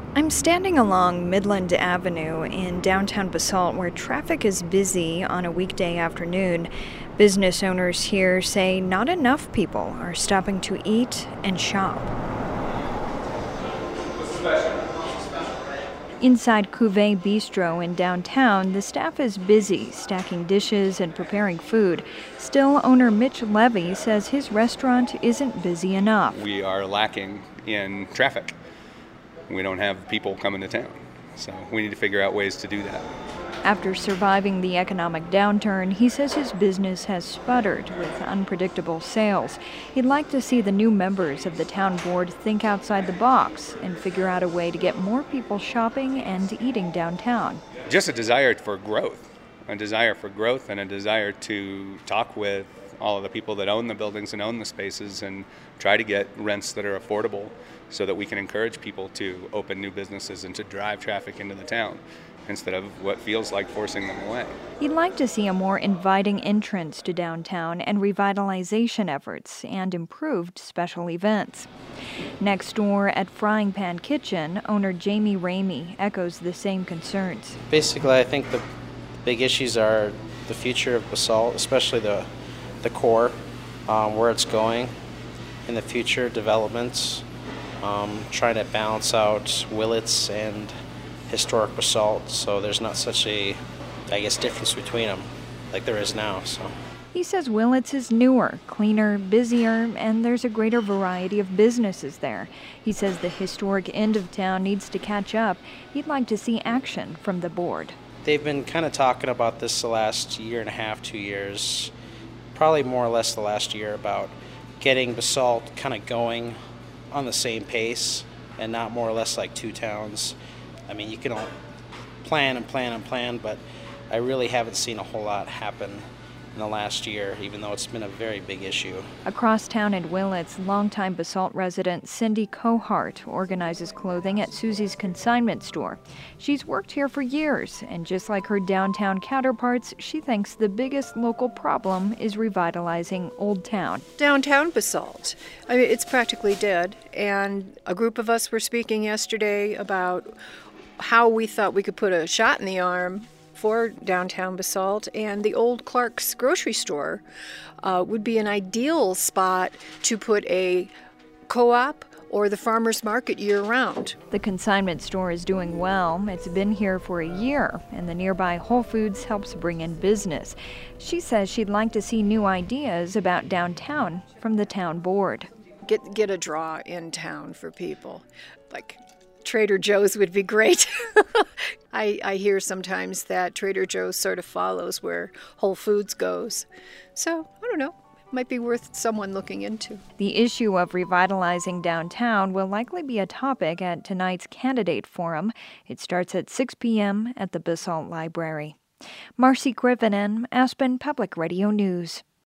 I'm standing along Midland Avenue in downtown Basalt where traffic is busy on a weekday afternoon. Business owners here say not enough people are stopping to eat and shop. Inside Cuvée Bistro in downtown, the staff is busy stacking dishes and preparing food. Still, owner Mitch Levy says his restaurant isn't busy enough. We are lacking in traffic. We don't have people coming to town, so we need to figure out ways to do that. After surviving the economic downturn, he says his business has sputtered with unpredictable sales. He'd like to see the new members of the town board think outside the box and figure out a way to get more people shopping and eating downtown. Just a desire for growth, and a desire to talk with all of the people that own the buildings and own the spaces and try to get rents that are affordable so that we can encourage people to open new businesses and to drive traffic into the town instead of what feels like forcing them away. He'd like to see a more inviting entrance to downtown and revitalization efforts and improved special events. Next door at Frying Pan Kitchen, owner Jamie Ramey echoes the same concerns. Basically, I think the big issues are the future of Basalt, especially the core, where it's going in the future, developments, trying to balance out Willits and historic Basalt, so there's not such a, difference between them like there is now. So he says Willits is newer, cleaner, busier, and there's a greater variety of businesses there. He says the historic end of town needs to catch up. He'd like to see action from the board. They've been kind of talking about this the last year and a half, 2 years, probably more or less the last year, about getting Basalt kind of going on the same pace and not more or less like two towns. I mean, you can all plan and plan and plan, but I really haven't seen a whole lot happen in the last year, even though it's been a very big issue. Across town in Willits, longtime Basalt resident Cindy Cohart organizes clothing at Susie's consignment store. She's worked here for years, and just like her downtown counterparts, she thinks the biggest local problem is revitalizing Old Town. Downtown Basalt, it's practically dead, and a group of us were speaking yesterday about how we thought we could put a shot in the arm for downtown Basalt, and the old Clark's grocery store would be an ideal spot to put a co-op or the farmer's market year-round. The consignment store is doing well. It's been here for a year, and the nearby Whole Foods helps bring in business. She says she'd like to see new ideas about downtown from the town board. Get a draw in town for people, like Trader Joe's would be great. I hear sometimes that Trader Joe's sort of follows where Whole Foods goes. So, I don't know, it might be worth someone looking into. The issue of revitalizing downtown will likely be a topic at tonight's candidate forum. It starts at 6 p.m. at the Basalt Library. Marcy Griffin, Aspen Public Radio News.